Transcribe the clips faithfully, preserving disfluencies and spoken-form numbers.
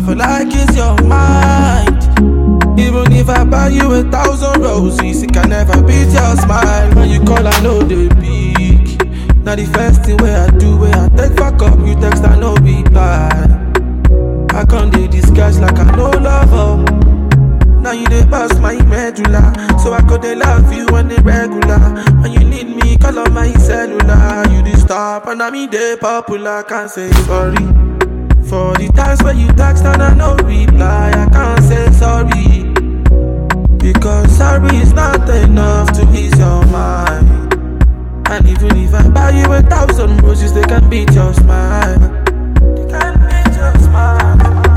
feel like it's your mind. Even if I buy you a thousand roses, it can never beat your smile. When you call, I know they pick. Now the first thing where I do, where I take fuck up, you text, I know be bad. I can't do disguise like I know lover. Now you dey bust my medulla, so I could they love you when they regular. When you need me, call on my cellular. You dey stop and I mean they popular. Can't say sorry for the times when you text and I no reply. I can't say sorry because sorry is not enough to ease your mind. And even if I buy you a thousand roses, they can beat your smile. They can beat your smile.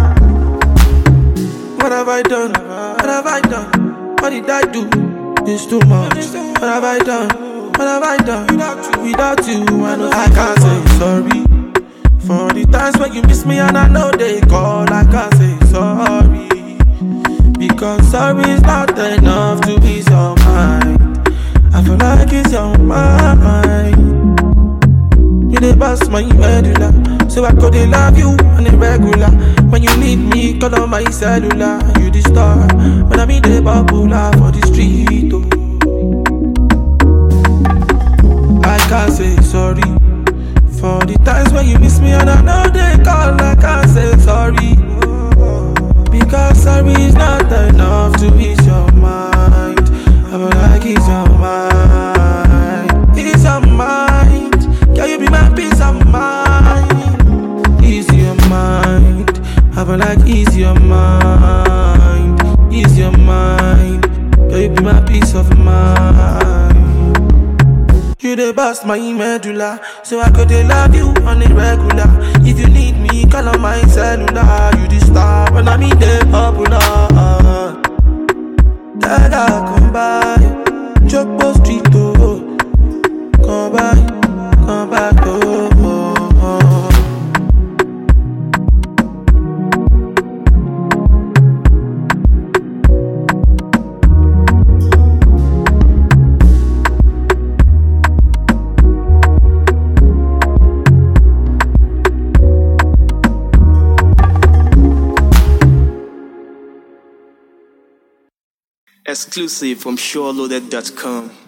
What have I done? What have I done? What did I do? It's too much. What have I done? What have I done? Without you, I know I can't say sorry for the times when you miss me and I know they call. I can't say sorry because sorry is not enough to ease your mind. I feel like it's your mind. You dey bust my medulla, so I could love you on a regular. When you need me, call on my cellular. You the star, when I mean the popular for the street. Oh. I can't say sorry for the times when you miss me and I know they call. I can't say sorry because sorry is not enough to ease your mind. I feel like it's your mind, it's your mind. Can you be my peace of mind? Ease your mind. I feel like ease your mind, ease your mind. Can you be my peace of mind? You dey bust my medulla, so I could love you on a regular. If you need me, call on my cellular. You the star, and I mean the popular. Dada, come by, Jogbo Street, oh. Come by, come back, oh, oh, oh. Exclusive from SureLoaded dot com.